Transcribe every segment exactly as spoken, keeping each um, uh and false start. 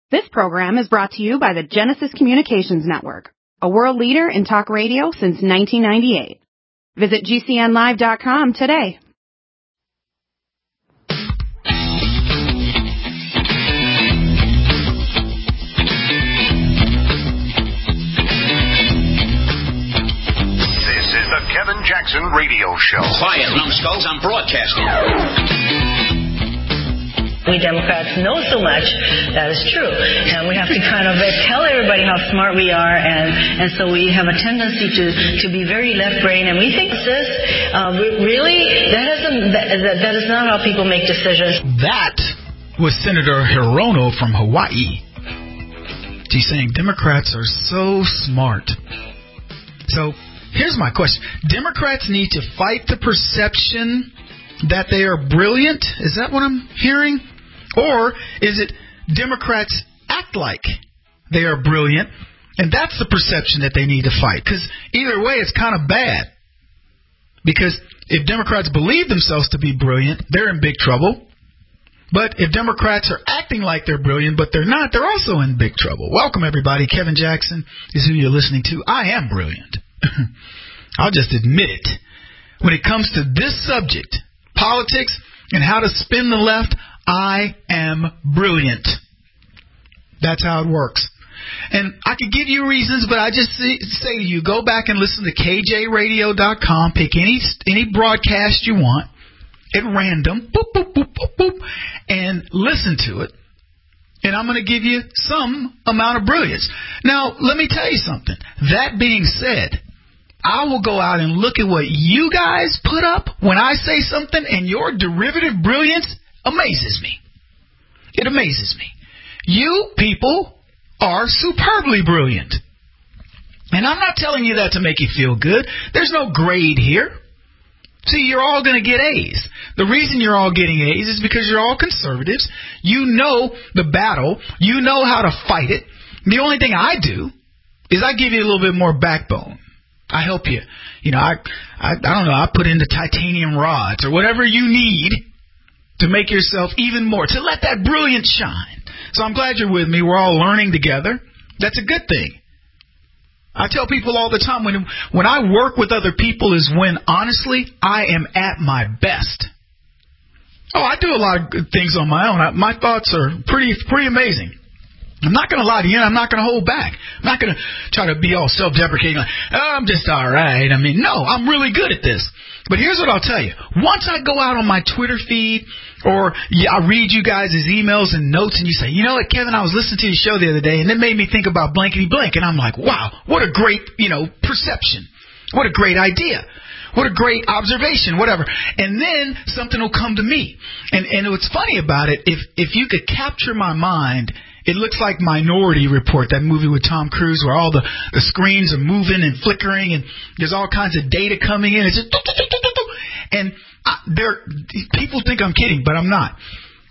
This program is brought to you by the Genesis Communications Network, a world leader in talk radio since nineteen ninety-eight. Visit G C N live dot com today. This is the Kevin Jackson Radio Show. Quiet, numbskulls, I'm broadcasting. We Democrats know so much, that is true. And we have to kind of tell everybody how smart we are, and, and so we have a tendency to, to be very left-brain, and we think this, uh, really, that, isn't, that, that is not how people make decisions. That was Senator Hirono from Hawaii. She's saying Democrats are so smart. So here's my question. Democrats need to fight the perception that they are brilliant? Is that what I'm hearing? Or is it Democrats act like they are brilliant, and that's the perception that they need to fight? Because either way, it's kind of bad. Because if Democrats believe themselves to be brilliant, they're in big trouble. But if Democrats are acting like they're brilliant, but they're not, they're also in big trouble. Welcome, everybody. Kevin Jackson is who you're listening to. I am brilliant. I'll just admit it. When it comes to this subject, politics and how to spin the left, I am brilliant. That's how it works. And I could give you reasons, but I just say, say to you, go back and listen to K J radio dot com. Pick any any broadcast you want at random, boop, boop, boop, boop, boop, and listen to it. And I'm going to give you some amount of brilliance. Now, let me tell you something. That being said, I will go out and look at what you guys put up when I say something, and your derivative brilliance amazes me. It amazes me. You people are superbly brilliant. And I'm not telling you that to make you feel good. There's no grade here. See, you're all going to get A's. The reason you're all getting A's is because you're all conservatives. You know the battle. You know how to fight it. The only thing I do is I give you a little bit more backbone. I help you. You know, I, I, I don't know, I put in the titanium rods or whatever you need to make yourself even more, to let that brilliance shine. So I'm glad you're with me. We're all learning together. That's a good thing. I tell people all the time, when when I work with other people is when, honestly, I am at my best. Oh, I do a lot of good things on my own. I, my thoughts are pretty pretty amazing. I'm not going to lie to you, and I'm not going to hold back. I'm not going to try to be all self-deprecating, like, oh, I'm just all right. I mean, no, I'm really good at this. But here's what I'll tell you. Once I go out on my Twitter feed, or I read you guys' emails and notes, and you say, you know what, Kevin, I was listening to your show the other day, and it made me think about blankety blank. And I'm like, wow, what a great, you know, perception. What a great idea. What a great observation, whatever. And then something will come to me. And and what's funny about it, if if you could capture my mind, it looks like Minority Report, that movie with Tom Cruise, where all the, the screens are moving and flickering, and there's all kinds of data coming in. It's just, and I, there, people think I'm kidding, but I'm not.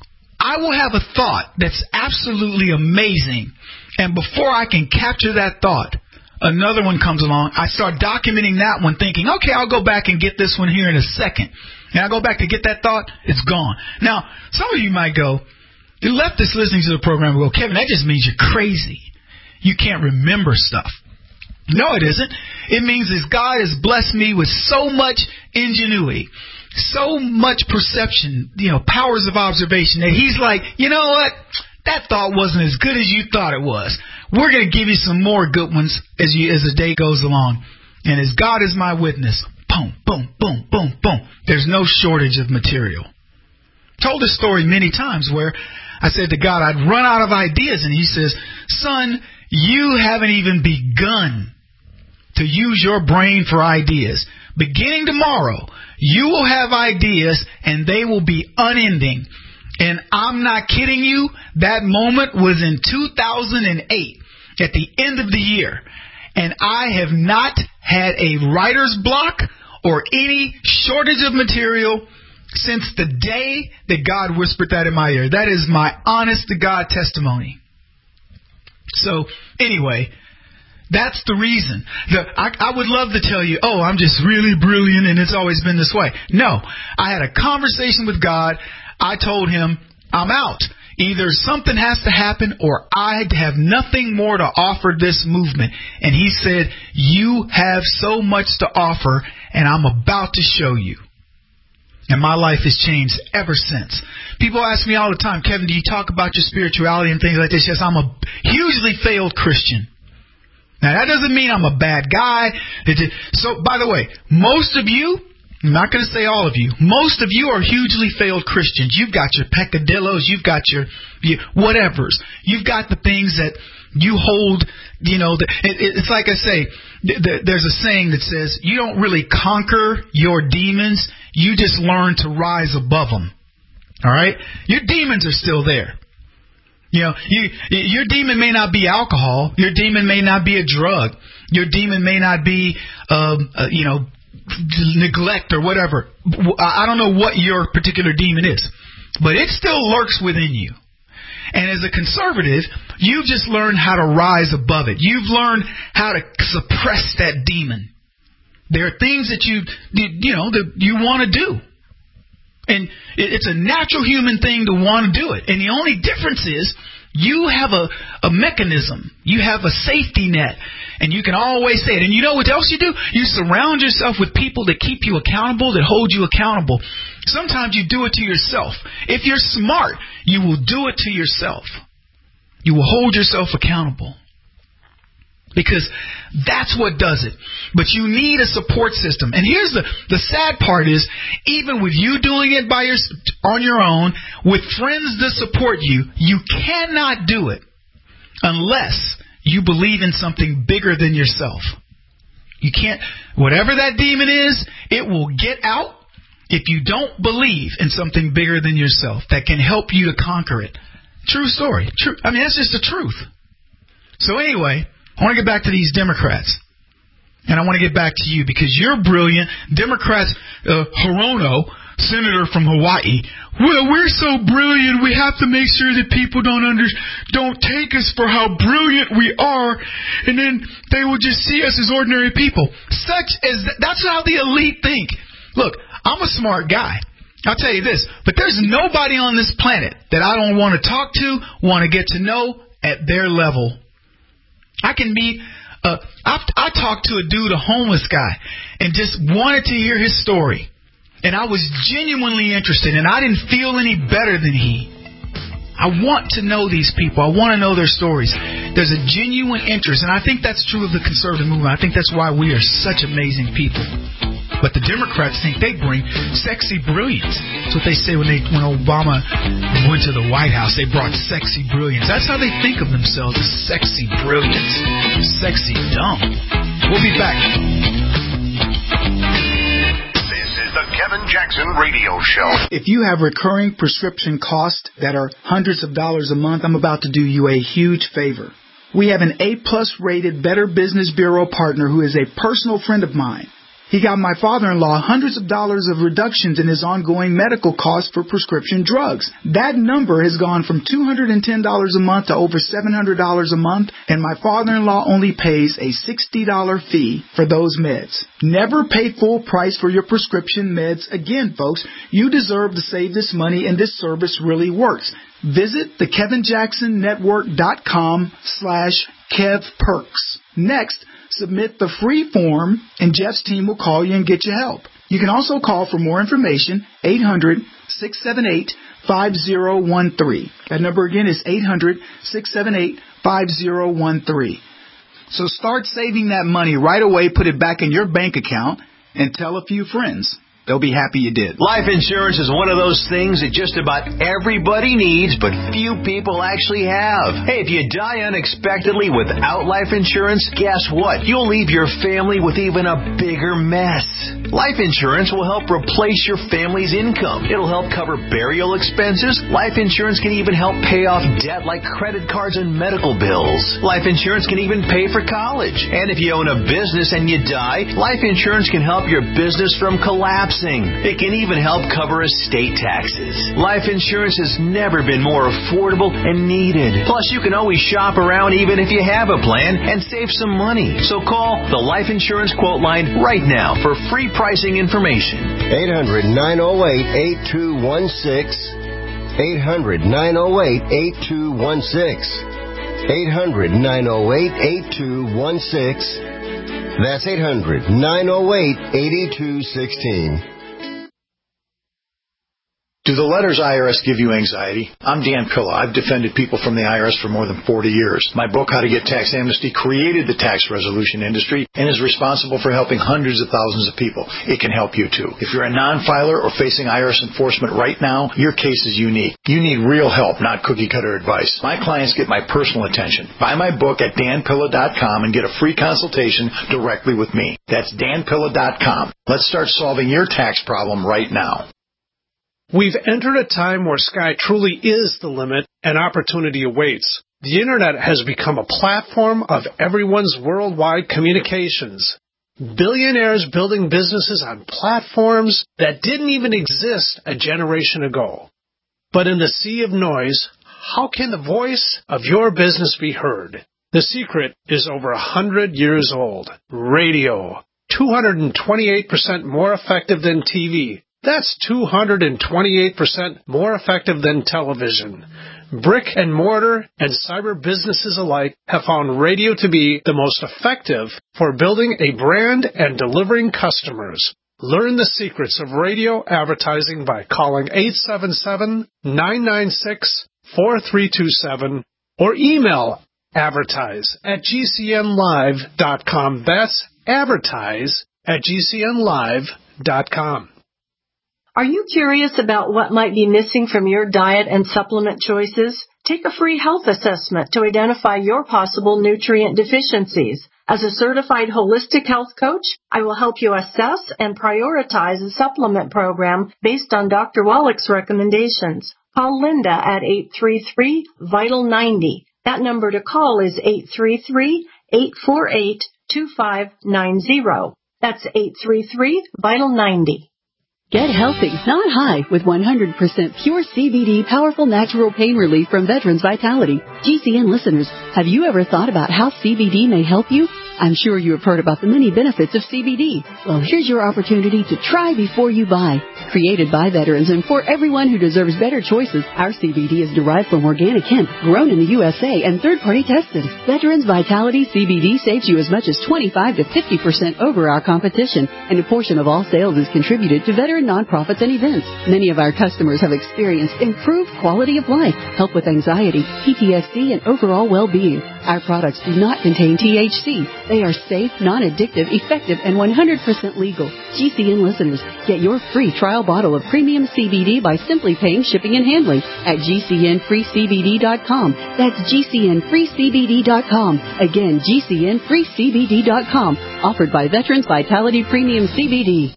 I will have a thought that's absolutely amazing, and before I can capture that thought, another one comes along. I start documenting that one, thinking, okay, I'll go back and get this one here in a second. And I go back to get that thought, it's gone. Now, some of you might go, the leftist listening to the program will go, Kevin, that just means you're crazy. You can't remember stuff. No, it isn't. It means that God has blessed me with so much ingenuity, so much perception, you know, powers of observation, that he's like, you know what? That thought wasn't as good as you thought it was. We're going to give you some more good ones as you as the day goes along. And as God is my witness, boom, boom, boom, boom, boom. There's no shortage of material. Told this story many times where I said to God, I'd run out of ideas, and he says, son, you haven't even begun to use your brain for ideas. Beginning tomorrow, you will have ideas, and they will be unending. And I'm not kidding you, that moment was in two thousand eight, at the end of the year. And I have not had a writer's block or any shortage of material since the day that God whispered that in my ear. That is my honest-to-God testimony. So, anyway, that's the reason. The, I, I would love to tell you, oh, I'm just really brilliant and it's always been this way. No, I had a conversation with God. I told him, I'm out. Either something has to happen or I have nothing more to offer this movement. And he said, you have so much to offer, and I'm about to show you. And my life has changed ever since. People ask me all the time, Kevin, do you talk about your spirituality and things like this? Yes, I'm a hugely failed Christian. Now, that doesn't mean I'm a bad guy. So, by the way, most of you, I'm not going to say all of you, most of you are hugely failed Christians. You've got your peccadillos, you've got your, your whatevers. You've got the things that you hold, you know, the, it, it's like I say, th- th- there's a saying that says, you don't really conquer your demons, you just learn to rise above them. All right? Your demons are still there. You know, you, your demon may not be alcohol. Your demon may not be a drug. Your demon may not be, um, uh, you know, neglect or whatever. I don't know what your particular demon is, but it still lurks within you. And as a conservative, you've just learned how to rise above it. You've learned how to suppress that demon. There are things that you, you know, that you want to do. And it's a natural human thing to want to do it. And the only difference is you have a, a mechanism. You have a safety net. And you can always say it. And you know what else you do? You surround yourself with people that keep you accountable, that hold you accountable. Sometimes you do it to yourself. If you're smart, you will do it to yourself. You will hold yourself accountable. Because that's what does it. But you need a support system. And here's the, the sad part is, even with you doing it by your, on your own, with friends that support you, you cannot do it unless you believe in something bigger than yourself. You can't, whatever that demon is, it will get out if you don't believe in something bigger than yourself that can help you to conquer it. True story. True. I mean, that's just the truth. So anyway, I want to get back to these Democrats. And I want to get back to you because you're brilliant. Democrats, uh, Hirono, senator from Hawaii. Well, we're so brilliant, we have to make sure that people don't under, don't take us for how brilliant we are, and then they will just see us as ordinary people. Such as th- that's how the elite think. Look, I'm a smart guy. I'll tell you this, but there's nobody on this planet that I don't want to talk to, want to get to know at their level. I can meet, uh, I, I talked to a dude, a homeless guy, and just wanted to hear his story. And I was genuinely interested, and I didn't feel any better than he. I want to know these people. I want to know their stories. There's a genuine interest, and I think that's true of the conservative movement. I think that's why we are such amazing people. But the Democrats think they bring sexy brilliance. That's what they say when they when Obama went to the White House. They brought sexy brilliance. That's how they think of themselves, as sexy brilliance, sexy dumb. We'll be back. The Kevin Jackson Radio Show. If you have recurring prescription costs that are hundreds of dollars a month, I'm about to do you a huge favor. We have an A-plus rated Better Business Bureau partner who is a personal friend of mine. He got my father-in-law hundreds of dollars of reductions in his ongoing medical costs for prescription drugs. That number has gone from two hundred ten dollars a month to over seven hundred dollars a month, and my father-in-law only pays a sixty dollars fee for those meds. Never pay full price for your prescription meds again, folks. You deserve to save this money, and this service really works. Visit the Kevin Jackson Network dot com slash Kev Perks. Next, submit the free form, and Jeff's team will call you and get you help. You can also call for more information, eight hundred, six seven eight, five zero one three. That number again is eight hundred, six seven eight, five zero one three. So start saving that money right away, put it back in your bank account, and tell a few friends. They'll be happy you did. Life insurance is one of those things that just about everybody needs, but few people actually have. Hey, if you die unexpectedly without life insurance, guess what? You'll leave your family with even a bigger mess. Life insurance will help replace your family's income. It'll help cover burial expenses. Life insurance can even help pay off debt like credit cards and medical bills. Life insurance can even pay for college. And if you own a business and you die, life insurance can help your business from collapsing. It can even help cover estate taxes. Life insurance has never been more affordable and needed. Plus, you can always shop around even if you have a plan and save some money. So call the Life Insurance Quote Line right now for free pricing information. eight hundred, nine oh eight, eight two one six. eight hundred, nine oh eight, eight two one six. eight hundred, nine oh eight, eight two one six. That's eight hundred, nine oh eight, eight two one six. Do the letters I R S give you anxiety? I'm Dan Pilla. I've defended people from the I R S for more than forty years. My book, How to Get Tax Amnesty, created the tax resolution industry and is responsible for helping hundreds of thousands of people. It can help you, too. If you're a non-filer or facing I R S enforcement right now, your case is unique. You need real help, not cookie-cutter advice. My clients get my personal attention. Buy my book at dan pilla dot com and get a free consultation directly with me. That's dan pilla dot com. Let's start solving your tax problem right now. We've entered a time where sky truly is the limit and opportunity awaits. The Internet has become a platform of everyone's worldwide communications. Billionaires building businesses on platforms that didn't even exist a generation ago. But in the sea of noise, how can the voice of your business be heard? The secret is over a hundred years old. Radio. two hundred twenty-eight percent more effective than T V. That's two hundred twenty-eight percent more effective than television. Brick and mortar and cyber businesses alike have found radio to be the most effective for building a brand and delivering customers. Learn the secrets of radio advertising by calling eight seven seven, nine nine six, four three two seven or email advertise at g c n live dot com. That's advertise at g c n live dot com. Are you curious about what might be missing from your diet and supplement choices? Take a free health assessment to identify your possible nutrient deficiencies. As a certified holistic health coach, I will help you assess and prioritize a supplement program based on Doctor Wallach's recommendations. Call Linda at eight three three, vital ninety. That number to call is eight three three, eight four eight, two five nine zero. That's eight three three, vital ninety. Get healthy, not high, with one hundred percent pure C B D powerful natural pain relief from Veterans Vitality. G C N listeners, have you ever thought about how C B D may help you? I'm sure you have heard about the many benefits of C B D. Well, here's your opportunity to try before you buy. Created by veterans and for everyone who deserves better choices, our C B D is derived from organic hemp, grown in the U S A, and third-party tested. Veterans Vitality C B D saves you as much as twenty-five to fifty percent over our competition, and a portion of all sales is contributed to veteran nonprofits and events. Many of our customers have experienced improved quality of life, help with anxiety, P T S D, and overall well-being. Our products do not contain T H C. They are safe, non-addictive, effective, and one hundred percent legal. G C N listeners, get your free trial bottle of premium C B D by simply paying shipping and handling at g c n free c b d dot com. That's g c n free c b d dot com. Again, g c n free c b d dot com. Offered by Veterans Vitality Premium C B D.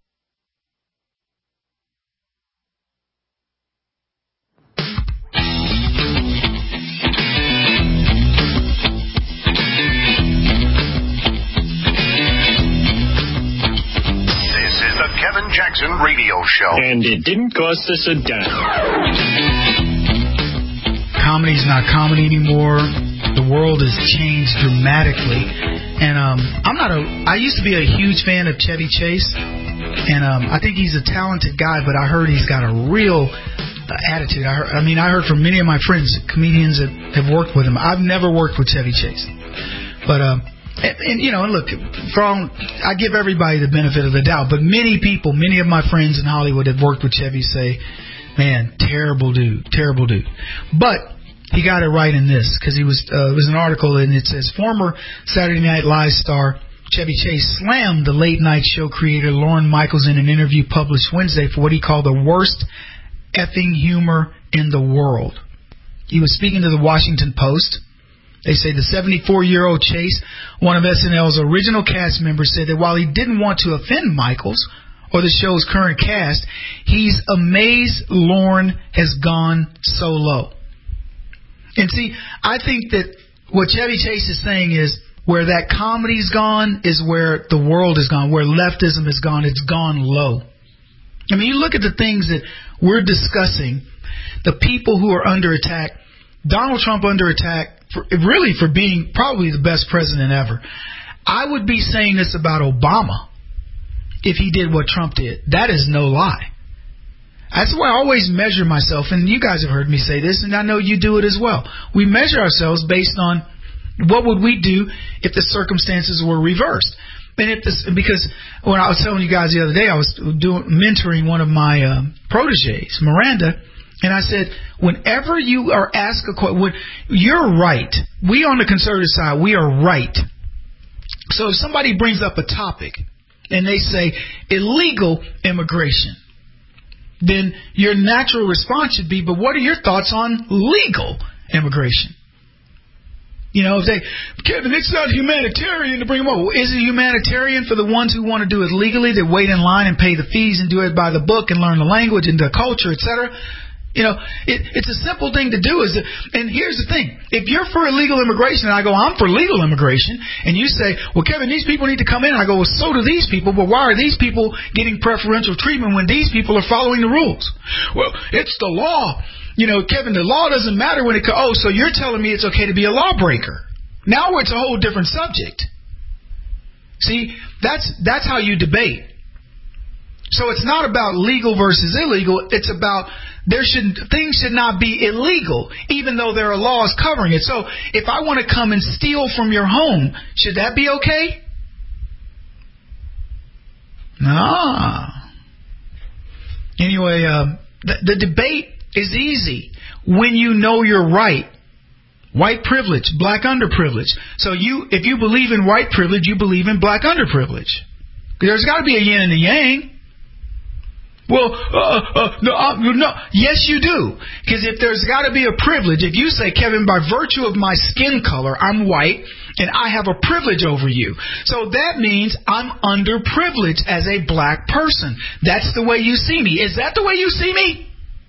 Kevin Jackson Radio Show. And it didn't cost us a dime. Comedy's not comedy anymore. The world has changed dramatically. And um, I'm not a... I used to be a huge fan of Chevy Chase. And um, I think he's a talented guy, but I heard he's got a real uh, attitude. I, heard, I mean, I heard from many of my friends, comedians that have worked with him. I've never worked with Chevy Chase. But... Um, And, and, you know, and look, from, I give everybody the benefit of the doubt, but many people, many of my friends in Hollywood that have worked with Chevy say, man, terrible dude, terrible dude. But he got it right in this, because he was, uh, it was an article, and it says, former Saturday Night Live star Chevy Chase slammed the late night show creator Lorne Michaels in an interview published Wednesday for what he called the worst effing humor in the world. He was speaking to the Washington Post. They say the seventy-four-year-old Chase, one of S N L's original cast members, said that while he didn't want to offend Michaels or the show's current cast, he's amazed Lorne has gone so low. And see, I think that what Chevy Chase is saying is where that comedy's gone is where the world has gone, where leftism has gone. It's gone low. I mean, you look at the things that we're discussing, the people who are under attack, Donald Trump under attack, for, really for being probably the best president ever. I would be saying this about Obama if he did what Trump did. That is no lie. That's why I always measure myself, and you guys have heard me say this, and I know you do it as well. We measure ourselves based on what would we do if the circumstances were reversed. And if this, because when I was telling you guys the other day, I was doing mentoring one of my uh, proteges, Miranda, and I said, whenever you are asked a question, when you're right. We on the conservative side, we are right. So if somebody brings up a topic and they say illegal immigration, then your natural response should be, but what are your thoughts on legal immigration? You know, if they, Kevin, it's not humanitarian to bring them over. Well, is it humanitarian for the ones who want to do it legally, that wait in line and pay the fees and do it by the book and learn the language and the culture, et cetera? You know, it, it's a simple thing to do. Is it, and here's the thing. If you're for illegal immigration and I go, I'm for legal immigration, and you say, well, Kevin, these people need to come in, and I go, well, so do these people, but why are these people getting preferential treatment when these people are following the rules? Well, it's the law. You know, Kevin, the law doesn't matter when it comes. Oh, so you're telling me it's okay to be a lawbreaker. Now it's a whole different subject. See, that's that's how you debate. So it's not about legal versus illegal. It's about there should things should not be illegal, even though there are laws covering it. So if I want to come and steal from your home, should that be okay? No. Anyway, uh, the, the debate is easy when you know you're right. White privilege, black underprivilege. So you, if you believe in white privilege, you believe in black underprivilege. There's got to be a yin and a yang. Well, uh, uh, no, uh, no, yes, you do. Because if there's got to be a privilege, if you say, Kevin, by virtue of my skin color, I'm white, and I have a privilege over you. So that means I'm underprivileged as a black person. That's the way you see me. Is that the way you see me?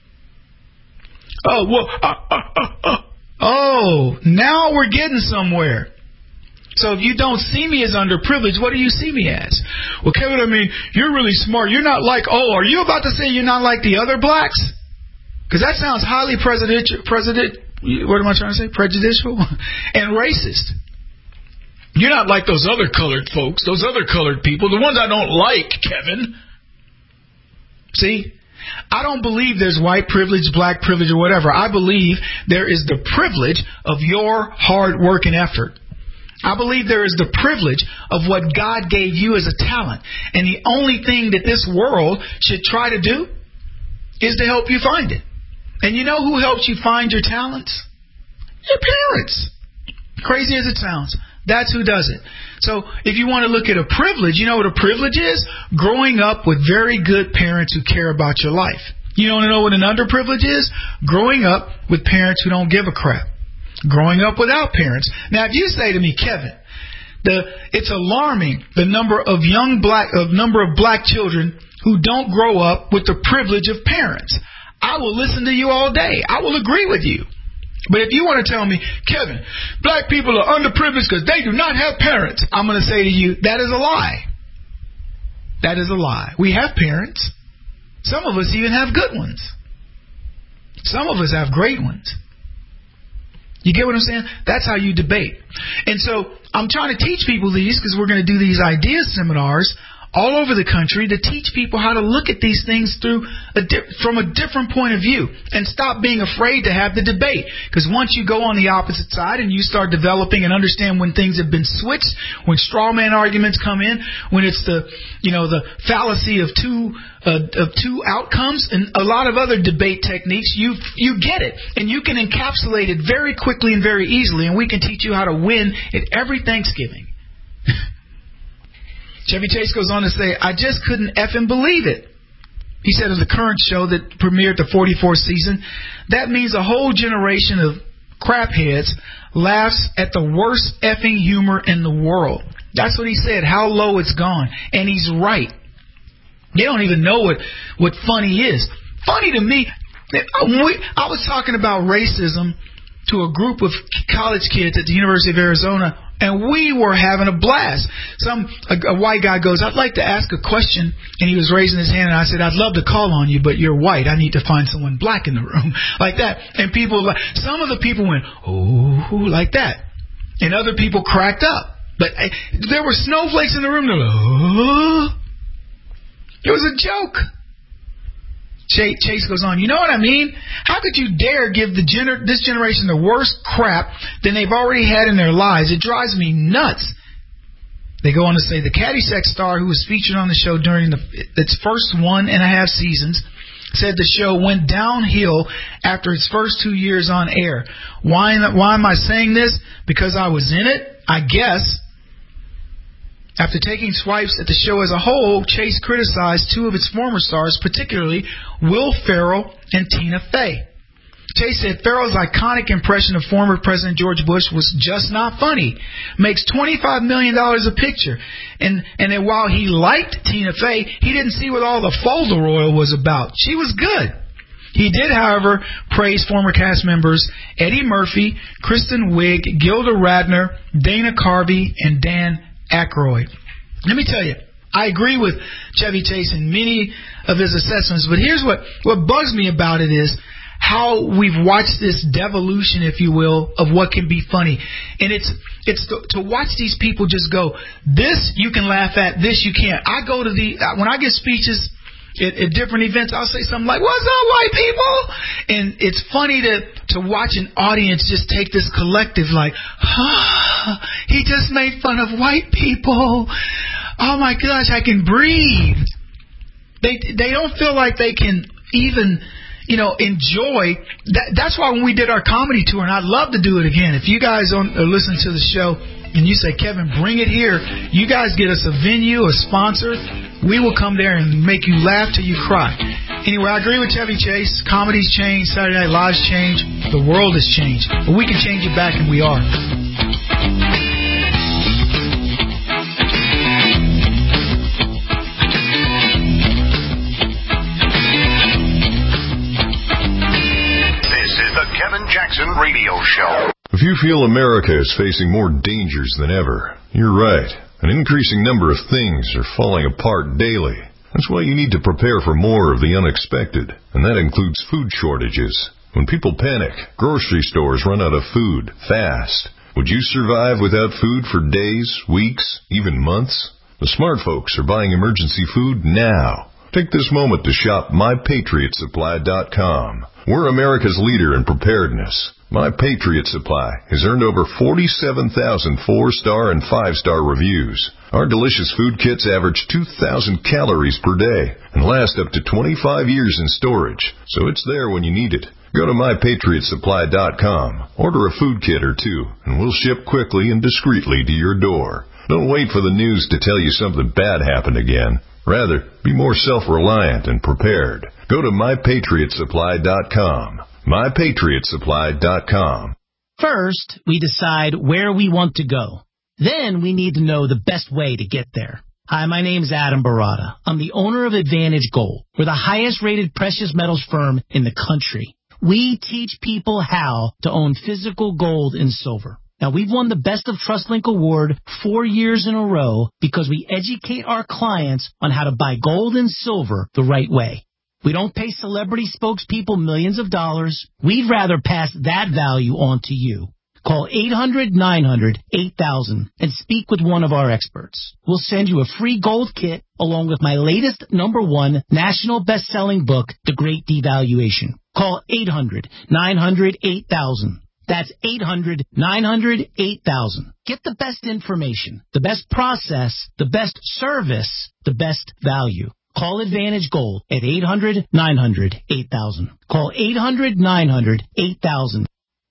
Oh, well, uh, uh, uh, uh. oh, now we're getting somewhere. So if you don't see me as underprivileged, what do you see me as? Well, Kevin, I mean, you're really smart. You're not like, oh, are you about to say you're not like the other blacks? Because that sounds highly presidential, president, what am I trying to say? Prejudicial and racist. You're not like those other colored folks, those other colored people, the ones I don't like, Kevin. See? I don't believe there's white privilege, black privilege, or whatever. I believe there is the privilege of your hard work and effort. I believe there is the privilege of what God gave you as a talent. And the only thing that this world should try to do is to help you find it. And you know who helps you find your talents? Your parents. Crazy as it sounds. That's who does it. So if you want to look at a privilege, you know what a privilege is? Growing up with very good parents who care about your life. You want to know what an underprivilege is? Growing up with parents who don't give a crap. Growing up without parents. Now, if you say to me, Kevin, the it's alarming the number of young black of number of black children who don't grow up with the privilege of parents, I will listen to you all day. I will agree with you. But if you want to tell me, Kevin, black people are underprivileged because they do not have parents, I'm going to say to you, that is a lie. That is a lie. We have parents. Some of us even have good ones. Some of us have great ones. You get what I'm saying? That's how you debate. And so I'm trying to teach people these because we're going to do these idea seminars all over the country to teach people how to look at these things through a di- from a different point of view and stop being afraid to have the debate. Because once you go on the opposite side and you start developing and understand when things have been switched, when straw man arguments come in, when it's the, you know, the fallacy of two uh, of two outcomes and a lot of other debate techniques, you you get it and you can encapsulate it very quickly and very easily, and we can teach you how to win at every Thanksgiving. Chevy Chase goes on to say, I just couldn't effing believe it. He said of the current show that premiered the forty-fourth season, that means a whole generation of crapheads laughs at the worst effing humor in the world. That's what he said, how low it's gone. And he's right. They don't even know what, what funny is. Funny to me, I was talking about racism to a group of college kids at the University of Arizona, and we were having a blast. Some a, a white guy goes, I'd like to ask a question, and he was raising his hand, and I said, I'd love to call on you, but you're white. I need to find someone black in the room. Like that. And people, some of the people went, oh, like that. And other people cracked up. But uh, there were snowflakes in the room. They're like, oh. It was a joke. Chase goes on, you know what I mean? How could you dare give the gener- this generation the worst crap than they've already had in their lives? It drives me nuts. They go on to say the Caddyshack star who was featured on the show during the, its first one and a half seasons said the show went downhill after its first two years on air. Why, why am I saying this? Because I was in it, I guess. After taking swipes at the show as a whole, Chase criticized two of its former stars, particularly Will Ferrell and Tina Fey. Chase said Ferrell's iconic impression of former President George Bush was just not funny. Makes twenty-five million dollars a picture. And and then while he liked Tina Fey, he didn't see what all the folder oil was about. She was good. He did, however, praise former cast members Eddie Murphy, Kristen Wiig, Gilda Radner, Dana Carvey, and Dan Aykroyd. Let me tell you, I agree with Chevy Chase in many of his assessments, but here's what, what bugs me about it is how we've watched this devolution, if you will, of what can be funny. And it's it's to, to watch these people just go, this you can laugh at, this you can't. I go to the, when I give speeches at, at different events, I'll say something like, what's up, white people? And it's funny to, to watch an audience just take this collective like, ah, he just made fun of white people. Oh my gosh, I can breathe. They they don't feel like they can even, you know, enjoy. That, that's why when we did our comedy tour, and I'd love to do it again. If you guys on, are listening to the show and you say, Kevin, bring it here, you guys get us a venue, a sponsor, we will come there and make you laugh till you cry. Anyway, I agree with Chevy Chase. Comedy's changed. Saturday Night Live's changed. The world has changed. But we can change it back, and we are. Kevin Jackson Radio Show. If you feel America is facing more dangers than ever, you're right. An increasing number of things are falling apart daily. That's why you need to prepare for more of the unexpected, and that includes food shortages. When people panic, grocery stores run out of food fast. Would you survive without food for days, weeks, even months? The smart folks are buying emergency food now. Take this moment to shop my patriot supply dot com. We're America's leader in preparedness. My Patriot Supply has earned over forty-seven thousand four-star and five-star reviews. Our delicious food kits average two thousand calories per day and last up to twenty-five years in storage, so it's there when you need it. Go to my patriot supply dot com, order a food kit or two, and we'll ship quickly and discreetly to your door. Don't wait for the news to tell you something bad happened again. Rather, be more self-reliant and prepared. Go to my patriot supply dot com. my patriot supply dot com. First, we decide where we want to go. Then we need to know the best way to get there. Hi, my name's Adam Barada. I'm the owner of Advantage Gold. We're the highest-rated precious metals firm in the country. We teach people how to own physical gold and silver. Now, we've won the Best of TrustLink Award four years in a row because we educate our clients on how to buy gold and silver the right way. We don't pay celebrity spokespeople millions of dollars. We'd rather pass that value on to you. Call eight hundred nine hundred eight thousand and speak with one of our experts. We'll send you a free gold kit along with my latest number one national best-selling book, The Great Devaluation. Call eight hundred nine hundred eight thousand. That's eight hundred nine hundred eight thousand. Get the best information, the best process, the best service, the best value. Call Advantage Gold at eight hundred nine hundred eight thousand. Call eight hundred nine hundred eight thousand.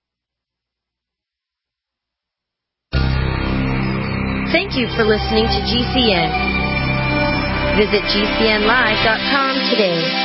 Thank you for listening to G C N. Visit G C N live dot com today.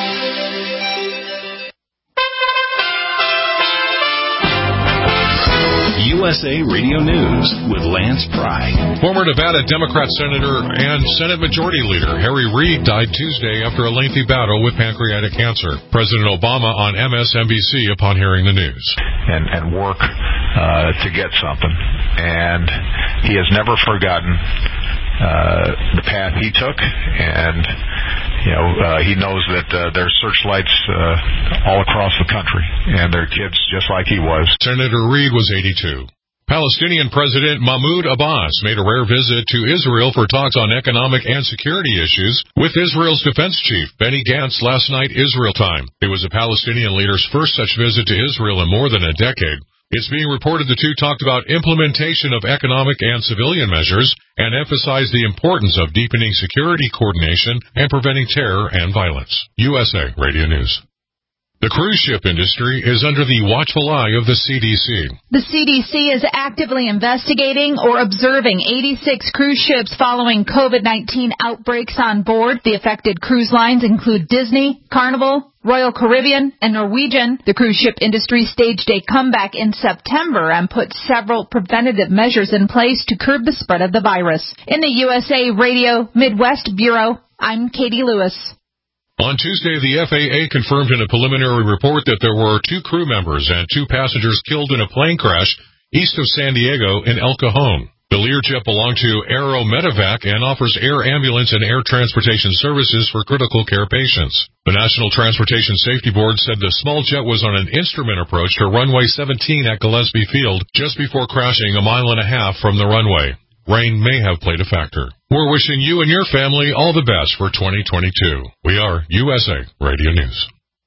U S A Radio News with Lance Pry. Former Nevada Democrat Senator and Senate Majority Leader Harry Reid died Tuesday after a lengthy battle with pancreatic cancer. President Obama on M S N B C upon hearing the news. And, and work uh, to get something. And he has never forgotten uh, the path he took, and you know uh, he knows that uh, there's searchlights uh, all across the country, and there are kids just like he was. Senator Reid was eighty-two. Palestinian President Mahmoud Abbas made a rare visit to Israel for talks on economic and security issues with Israel's defense chief, Benny Gantz, last night Israel time. It was the Palestinian leader's first such visit to Israel in more than a decade. It's being reported the two talked about implementation of economic and civilian measures and emphasized the importance of deepening security coordination and preventing terror and violence. U S A Radio News. The cruise ship industry is under the watchful eye of the C D C. The C D C is actively investigating or observing eighty-six cruise ships following COVID nineteen outbreaks on board. The affected cruise lines include Disney, Carnival, Royal Caribbean, and Norwegian. The cruise ship industry staged a comeback in September and put several preventative measures in place to curb the spread of the virus. In the U S A Radio Midwest Bureau, I'm Katie Lewis. On Tuesday, the F A A confirmed in a preliminary report that there were two crew members and two passengers killed in a plane crash east of San Diego in El Cajon. The Learjet belonged to Aero Medevac and offers air ambulance and air transportation services for critical care patients. The National Transportation Safety Board said the small jet was on an instrument approach to runway seventeen at Gillespie Field just before crashing a mile and a half from the runway. Rain may have played a factor. We're wishing you and your family all the best for twenty twenty-two. We are U S A Radio News.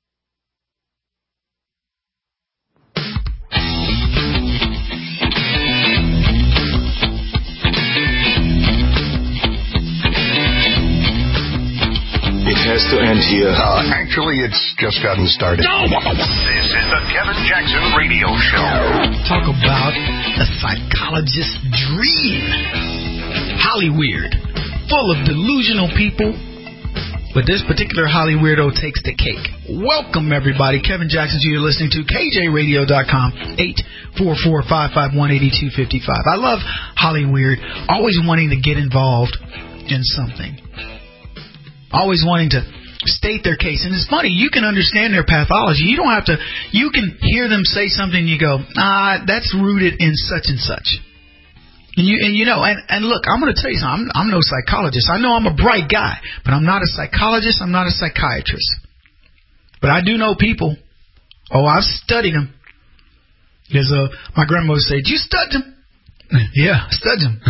It has to end here. Uh, actually, it's just gotten started. No! This is the Kevin Jackson Radio Show. Talk about a psychologist's dream. Hollyweird, full of delusional people. But this particular Holly Weirdo takes the cake. Welcome, everybody. Kevin Jackson, you're listening to K J radio dot com, eight four four, five five one, eight two five five. I love Holly Weird, always wanting to get involved in something. Always wanting to state their case. And it's funny, you can understand their pathology. You don't have to, you can hear them say something and you go, ah, that's rooted in such and such. And you, and you know, and, and look, I'm going to tell you something. I'm, I'm no psychologist. I know I'm a bright guy, but I'm not a psychologist. I'm not a psychiatrist. But I do know people. Oh, I've studied them. There's a, my grandmother would say, "Do you study them?" Yeah, studied them.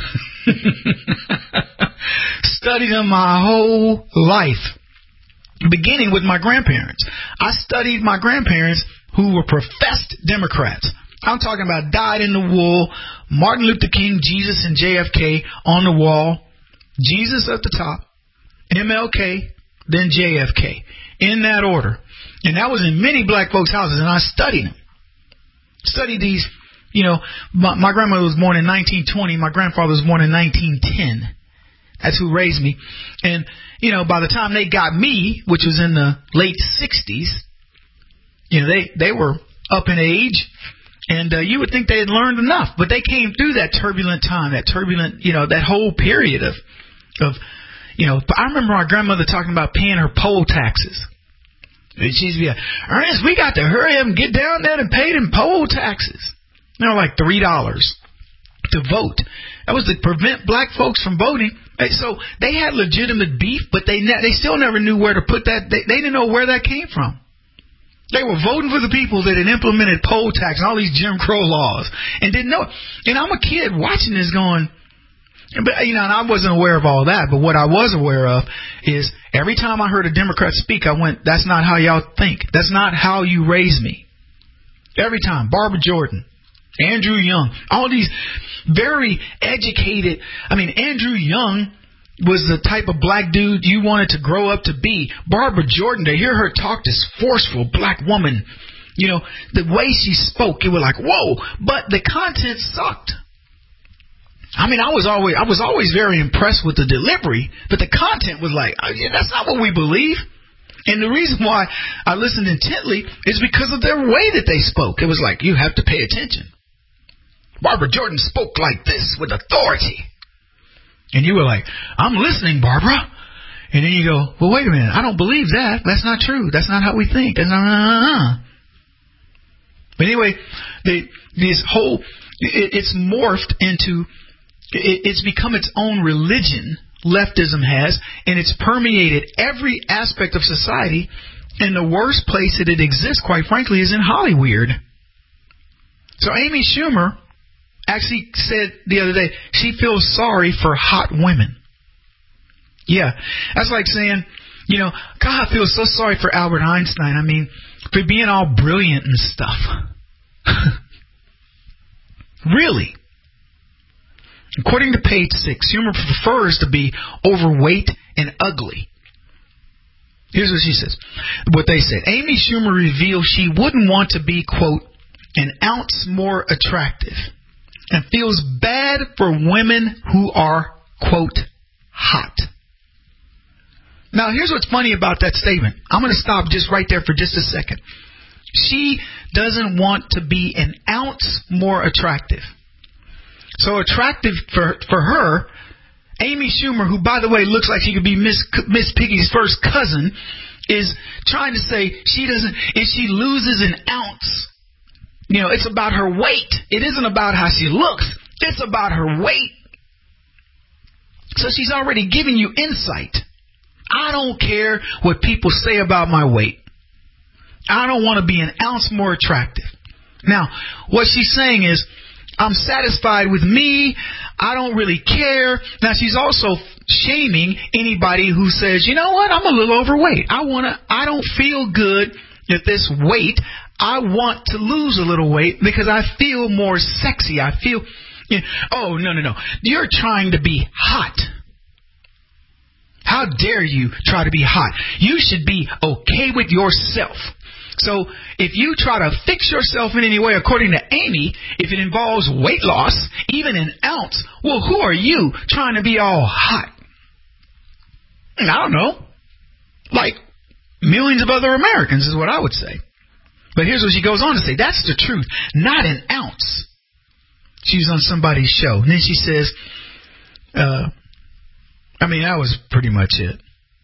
Studied them my whole life, beginning with my grandparents. I studied my grandparents who were professed Democrats. I'm talking about dyed in the wool, Martin Luther King, Jesus, and J F K on the wall. Jesus at the top, M L K, then J F K, in that order. And that was in many black folks' houses, and I studied them. Studied these, you know, my, my grandmother was born in nineteen twenty. My grandfather was born in nineteen ten. That's who raised me. And, you know, by the time they got me, which was in the late sixties, you know, they, they were up in age. And uh, you would think they had learned enough. But they came through that turbulent time, that turbulent, you know, that whole period of, of you know, I remember my grandmother talking about paying her poll taxes. And she'd be like, "Ernest, we got to hurry up and get down there and pay them poll taxes." You know, like three dollars to vote. That was to prevent black folks from voting. So they had legitimate beef, but they ne- they still never knew where to put that. They, they didn't know where that came from. They were voting for the people that had implemented poll tax and all these Jim Crow laws and didn't know it. And I'm a kid watching this going, but you know, and I wasn't aware of all that. But what I was aware of is every time I heard a Democrat speak, I went, "That's not how y'all think. That's not how you raise me." Every time. Barbara Jordan, Andrew Young, all these very educated. I mean, Andrew Young was the type of black dude you wanted to grow up to be. Barbara Jordan, to hear her talk, this forceful black woman, you know, the way she spoke, it was like, whoa, but the content sucked. I mean, I was always I was always very impressed with the delivery, but the content was like, oh, yeah, that's not what we believe. And the reason why I listened intently is because of their way that they spoke. It was like, you have to pay attention. Barbara Jordan spoke like this with authority. And you were like, "I'm listening, Barbara." And then you go, "Well, wait a minute. I don't believe that. That's not true. That's not how we think." That's not, uh, uh. But anyway, the, this whole, it, it's morphed into, it, it's become its own religion, leftism has, and it's permeated every aspect of society. And the worst place that it exists, quite frankly, is in Hollyweird. So Amy Schumer actually said the other day she feels sorry for hot women. Yeah, that's like saying, you know, God, I feel so sorry for Albert Einstein. I mean, for being all brilliant and stuff. Really? According to page six, Schumer prefers to be overweight and ugly. Here's what she says. What they said. Amy Schumer revealed she wouldn't want to be, quote, an ounce more attractive and feels bad for women who are, quote, hot. Now, here's what's funny about that statement. I'm going to stop just right there for just a second. She doesn't want to be an ounce more attractive. So attractive for for her, Amy Schumer, who, by the way, looks like she could be Miss Miss Piggy's first cousin, is trying to say she doesn't, if she loses an ounce, you know, it's about her weight. It isn't about how she looks. It's about her weight. So she's already giving you insight. I don't care what people say about my weight. I don't want to be an ounce more attractive. Now, what she's saying is, I'm satisfied with me. I don't really care. Now, she's also shaming anybody who says, you know what, I'm a little overweight. I want to, I don't feel good at this weight. I want to lose a little weight because I feel more sexy. I feel, you know, oh, no, no, no. You're trying to be hot. How dare you try to be hot? You should be okay with yourself. So if you try to fix yourself in any way, according to Amy, if it involves weight loss, even an ounce, well, who are you trying to be all hot? I don't know. Like millions of other Americans is what I would say. But here's what she goes on to say. That's the truth. Not an ounce. She was on somebody's show. And then she says, uh, I mean, that was pretty much it.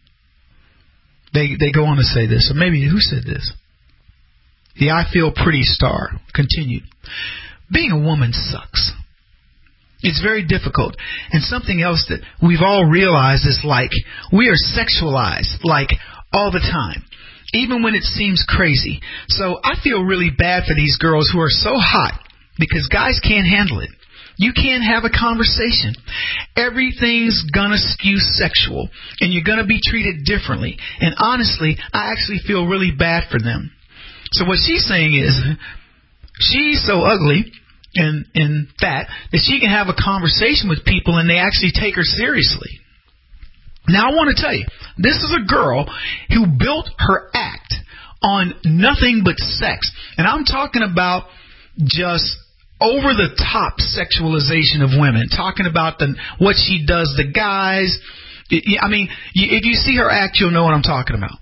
They they go on to say this. Or maybe, who said this? The I Feel Pretty star continued. Being a woman sucks. It's very difficult. And something else that we've all realized is like we are sexualized like all the time, even when it seems crazy. So I feel really bad for these girls who are so hot because guys can't handle it. You can't have a conversation. Everything's gonna skew sexual, and you're gonna be treated differently. And honestly, I actually feel really bad for them. So what she's saying is, she's so ugly and, and fat that she can have a conversation with people and they actually take her seriously. Now, I want to tell you, this is a girl who built her act on nothing but sex. And I'm talking about just over-the-top sexualization of women, talking about the what she does to guys. I mean, if you see her act, you'll know what I'm talking about.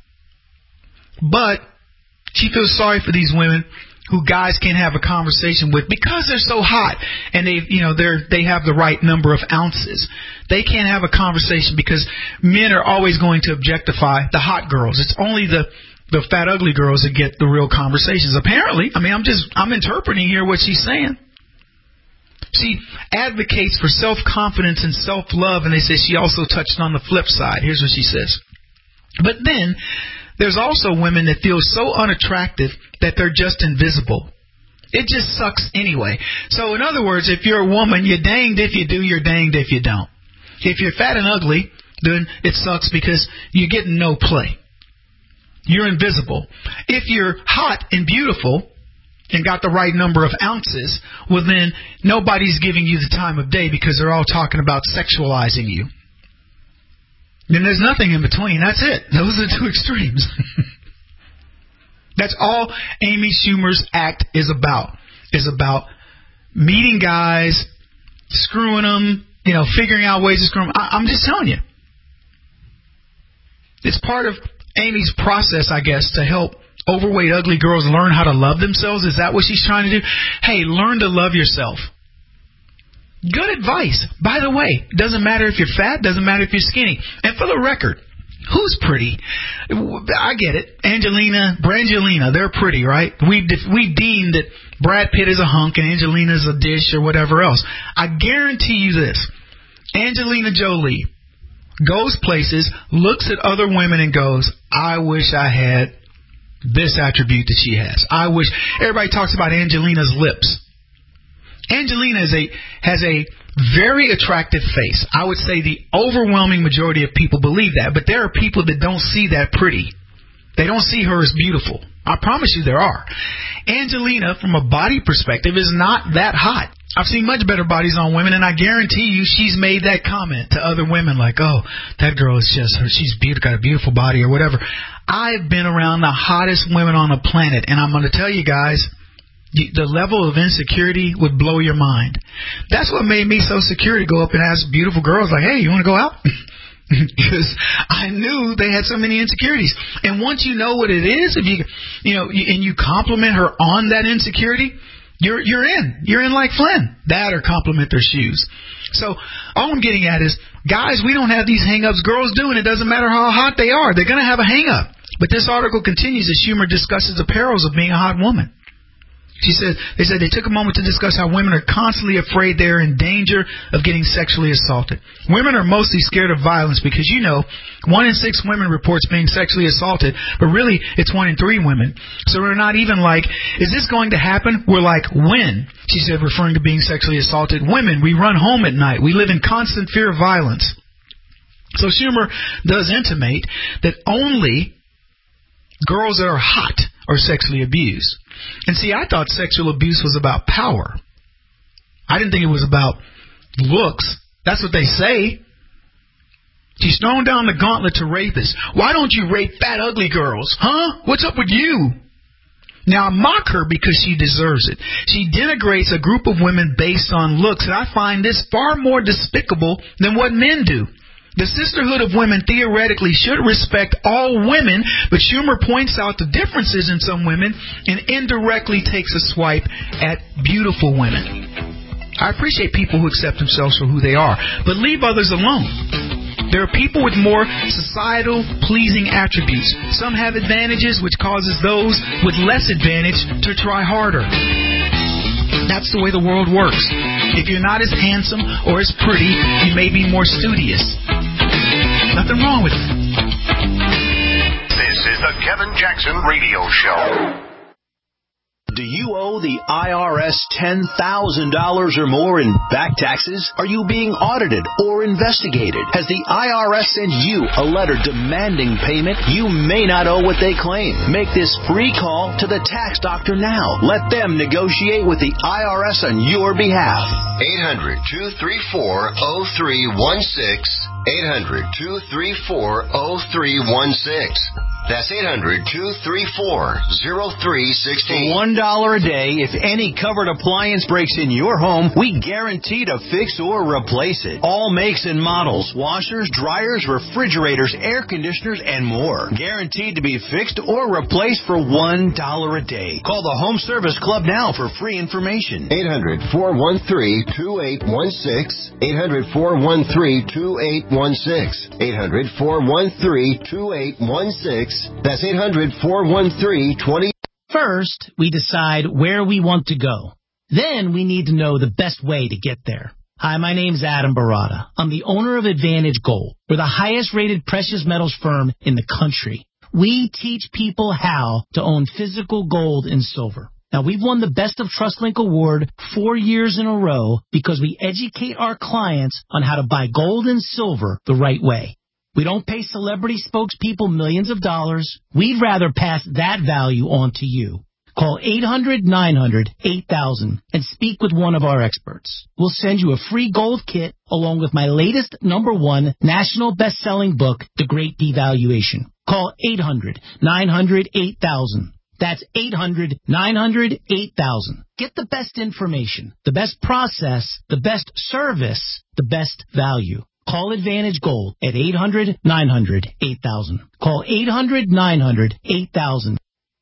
But she feels sorry for these women who guys can't have a conversation with because they're so hot and they, you know, they're they have the right number of ounces. They can't have a conversation because men are always going to objectify the hot girls. It's only the the fat, ugly girls that get the real conversations. Apparently, I mean, I'm just I'm interpreting here what she's saying. She advocates for self-confidence and self-love, and they say she also touched on the flip side. Here's what she says. But then there's also women that feel so unattractive that they're just invisible. It just sucks anyway. So in other words, if you're a woman, you're danged if you do, you're danged if you don't. If you're fat and ugly, then it sucks because you're getting no play. You're invisible. If you're hot and beautiful and got the right number of ounces, well then nobody's giving you the time of day because they're all talking about sexualizing you. Then there's nothing in between. That's it. Those are the two extremes. That's all Amy Schumer's act is about. Is about meeting guys, screwing them, you know, figuring out ways to screw them. I, I'm just telling you. It's part of Amy's process, I guess, to help overweight, ugly girls learn how to love themselves. Is that what she's trying to do? Hey, learn to love yourself. Good advice. By the way, doesn't matter if you're fat, doesn't matter if you're skinny. And for the record, who's pretty? I get it. Angelina, Brangelina, they're pretty, right? We we deem that Brad Pitt is a hunk and Angelina's a dish or whatever else. I guarantee you this. Angelina Jolie goes places, looks at other women and goes, I wish I had this attribute that she has. I wish. Everybody talks about Angelina's lips. Angelina is a has a very attractive face. I would say the overwhelming majority of people believe that, but there are people that don't see that pretty. They don't see her as beautiful. I promise you there are. Angelina, from a body perspective, is not that hot. I've seen much better bodies on women, and I guarantee you she's made that comment to other women like, oh, that girl is just, she's beautiful, got a beautiful body or whatever. I've been around the hottest women on the planet, and I'm going to tell you guys, the level of insecurity would blow your mind. That's what made me so secure to go up and ask beautiful girls like, hey, you want to go out? Because I knew they had so many insecurities. And once you know what it is, if you you know, and you compliment her on that insecurity, you're you're in. You're in like Flynn. That or compliment their shoes. So all I'm getting at is, guys, we don't have these hang-ups. Girls do, and it doesn't matter how hot they are. They're going to have a hang-up. But this article continues as Schumer discusses the perils of being a hot woman. She said, they said they took a moment to discuss how women are constantly afraid they're in danger of getting sexually assaulted. Women are mostly scared of violence because, you know, one in six women reports being sexually assaulted, but really it's one in three women. So we're not even like, is this going to happen? We're like, when? She said, referring to being sexually assaulted. Women, we run home at night. We live in constant fear of violence. So Schumer does intimate that only girls that are hot are sexually abused. And see, I thought sexual abuse was about power. I didn't think it was about looks. That's what they say. She's throwing down the gauntlet to rapists. Why don't you rape fat, ugly girls? Huh? What's up with you? Now, I mock her because she deserves it. She denigrates a group of women based on looks, and I find this far more despicable than what men do. The sisterhood of women theoretically should respect all women, but Schumer points out the differences in some women and indirectly takes a swipe at beautiful women. I appreciate people who accept themselves for who they are, but leave others alone. There are people with more societal pleasing attributes. Some have advantages, which causes those with less advantage to try harder. That's the way the world works. If you're not as handsome or as pretty, you may be more studious. Nothing wrong with it. This is the Kevin Jackson Radio Show. Do you owe the I R S ten thousand dollars or more in back taxes? Are you being audited or investigated? Has the I R S sent you a letter demanding payment? You may not owe what they claim. Make this free call to the tax doctor now. Let them negotiate with the I R S on your behalf. eight hundred, two three four, oh three one six. eight hundred, two three four, oh three one six. That's eight hundred, two three four, oh three one six. For one dollar a day, if any covered appliance breaks in your home, we guarantee to fix or replace it. All makes and models, washers, dryers, refrigerators, air conditioners, and more. Guaranteed to be fixed or replaced for one dollar a day. Call the Home Service Club now for free information. eight hundred, four one three, two eight one six. eight hundred, four one three, two eight one six. eight hundred, four one three, two eight one six. That's eight hundred, four one three, two zero. First, we decide where we want to go. Then we need to know the best way to get there. Hi, my name's Adam Barada. I'm the owner of Advantage Gold. We're the highest rated precious metals firm in the country. We teach people how to own physical gold and silver. Now, we've won the Best of TrustLink Award four years in a row because we educate our clients on how to buy gold and silver the right way. We don't pay celebrity spokespeople millions of dollars. We'd rather pass that value on to you. Call eight hundred, nine hundred, eight thousand and speak with one of our experts. We'll send you a free gold kit along with my latest number one national best-selling book, The Great Devaluation. Call eight hundred, nine hundred, eight thousand. That's eight hundred, nine hundred, eight thousand. Get the best information, the best process, the best service, the best value. Call Advantage Gold at eight hundred, nine hundred, eight thousand. Call eight hundred, nine hundred, eight thousand.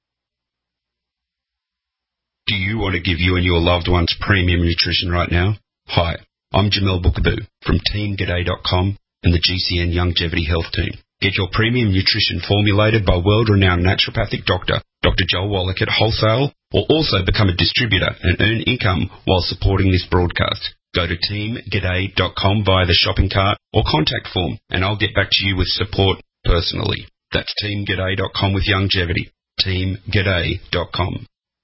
Do you want to give you and your loved ones premium nutrition right now? Hi, I'm Jamel Bookaboo from Team G'day dot com and the G C N Longevity Health Team. Get your premium nutrition formulated by world-renowned naturopathic doctor, Doctor Joel Wallach at Wholesale, or also become a distributor and earn income while supporting this broadcast. Go to Team G'day dot com via the shopping cart or contact form, and I'll get back to you with support personally. That's Team G'day dot com with longevity. Team G'day dot com.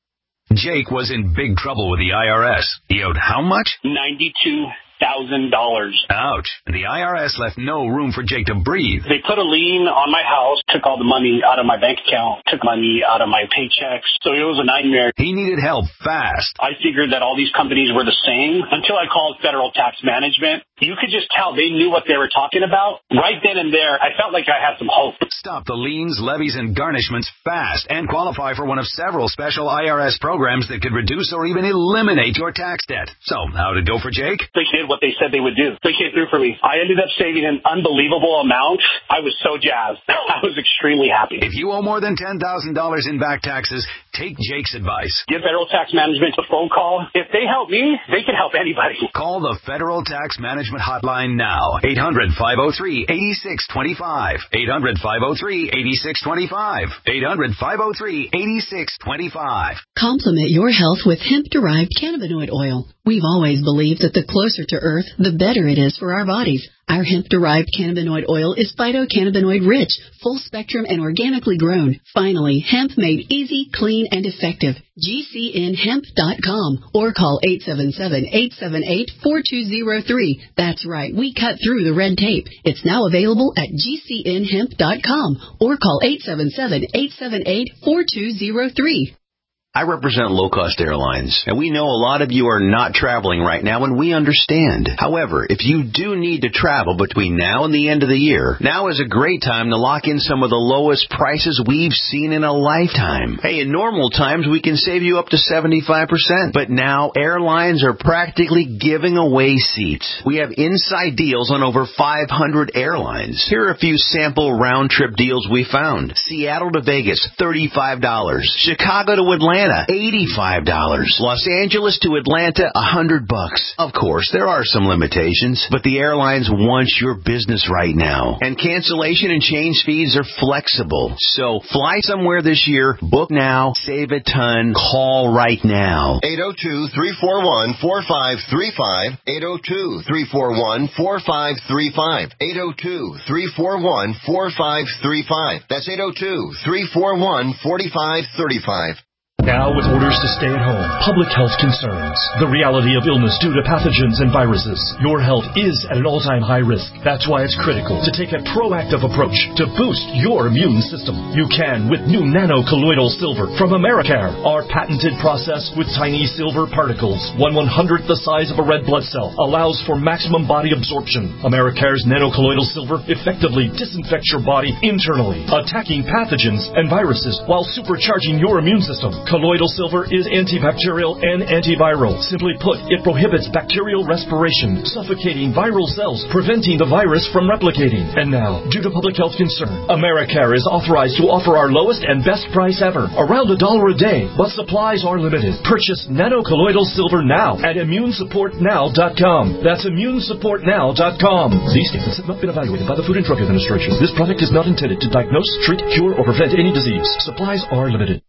Jake was in big trouble with the I R S. He owed how much? ninety-two thousand dollars. Ouch. And the I R S left no room for Jake to breathe. They put a lien on my house, took all the money out of my bank account, took money out of my paychecks. So it was a nightmare. He needed help fast. I figured that all these companies were the same until I called Federal Tax Management. You could just tell they knew what they were talking about. Right then and there, I felt like I had some hope. Stop the liens, levies, and garnishments fast and qualify for one of several special I R S programs that could reduce or even eliminate your tax debt. So, how'd it go for Jake? They did what they said they would do. They came through for me. I ended up saving an unbelievable amount. I was so jazzed. I was extremely happy. If you owe more than ten thousand dollars in back taxes, take Jake's advice. Give Federal Tax Management a phone call. If they help me, they can help anybody. Call the Federal Tax Management Hotline now. eight hundred, five oh three, eight six two five. eight hundred, five oh three, eight six two five. eight hundred, five oh three, eight six two five. Complement your health with hemp-derived cannabinoid oil. We've always believed that the closer to Earth, the better it is for our bodies. Our hemp-derived cannabinoid oil is phytocannabinoid rich, full spectrum, and organically grown. Finally, hemp made easy, clean, and effective. G C N hemp dot com or call eight seven seven, eight seven eight, four two zero three. That's right, we cut through the red tape. It's now available at G C N hemp dot com or call eight seven seven, eight seven eight, four two zero three. I represent low-cost airlines, and we know a lot of you are not traveling right now, and we understand. However, if you do need to travel between now and the end of the year, now is a great time to lock in some of the lowest prices we've seen in a lifetime. Hey, in normal times, we can save you up to seventy-five percent, but now airlines are practically giving away seats. We have inside deals on over five hundred airlines. Here are a few sample round-trip deals we found. Seattle to Vegas, thirty-five dollars. Chicago to Atlanta, eighty-five dollars. Los Angeles to Atlanta, one hundred bucks. Of course, there are some limitations, but the airlines want your business right now. And cancellation and change fees are flexible. So fly somewhere this year, book now, save a ton, call right now. eight oh two, three four one, four five three five. eight oh two, three four one, four five three five. eight oh two, three four one, four five three five. That's eight oh two, three four one, four five three five. Now with orders to stay at home, public health concerns, the reality of illness due to pathogens and viruses, your health is at an all-time high risk. That's why it's critical to take a proactive approach to boost your immune system. You can with new nano-colloidal silver from Americare, our patented process with tiny silver particles, one one-hundredth the size of a red blood cell, allows for maximum body absorption. Americare's nano-colloidal silver effectively disinfects your body internally, attacking pathogens and viruses while supercharging your immune system. Colloidal silver is antibacterial and antiviral. Simply put, it prohibits bacterial respiration, suffocating viral cells, preventing the virus from replicating. And now, due to public health concern, Americare is authorized to offer our lowest and best price ever, around a dollar a day, but supplies are limited. Purchase nano-colloidal silver now at immune support now dot com. That's immune support now dot com. These statements have not been evaluated by the Food and Drug Administration. This product is not intended to diagnose, treat, cure, or prevent any disease. Supplies are limited.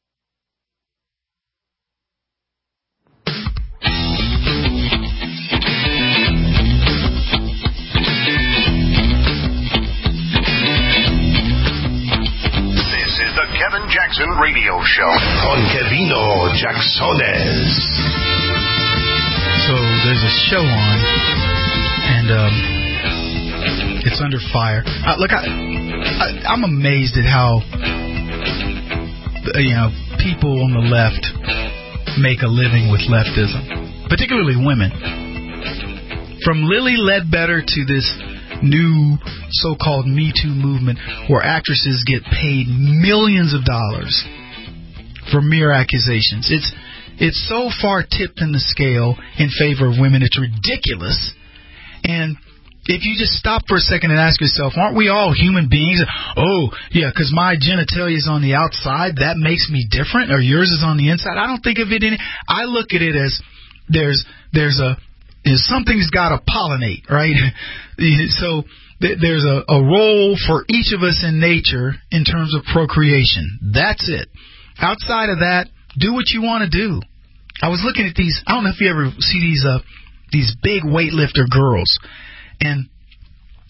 Kevin Jackson Radio Show. Con Kevino Jacksones. So there's a show on, and um, it's under fire. Uh, look, I, I, I'm amazed at how, you know, people on the left make a living with leftism, particularly women. From Lily Ledbetter to this new so-called Me Too movement where actresses get paid millions of dollars for mere accusations. It's it's so far tipped in the scale in favor of women, it's ridiculous. And if you just stop for a second and ask yourself, aren't we all human beings? Oh, yeah, because my genitalia is on the outside, that makes me different, or yours is on the inside. I don't think of it in... I look at it as there's there's a... Is something's got to pollinate, right? So th- there's a, a role for each of us in nature in terms of procreation. That's it. Outside of that, do what you want to do. I was looking at these. I don't know if you ever see these uh, these big weightlifter girls, and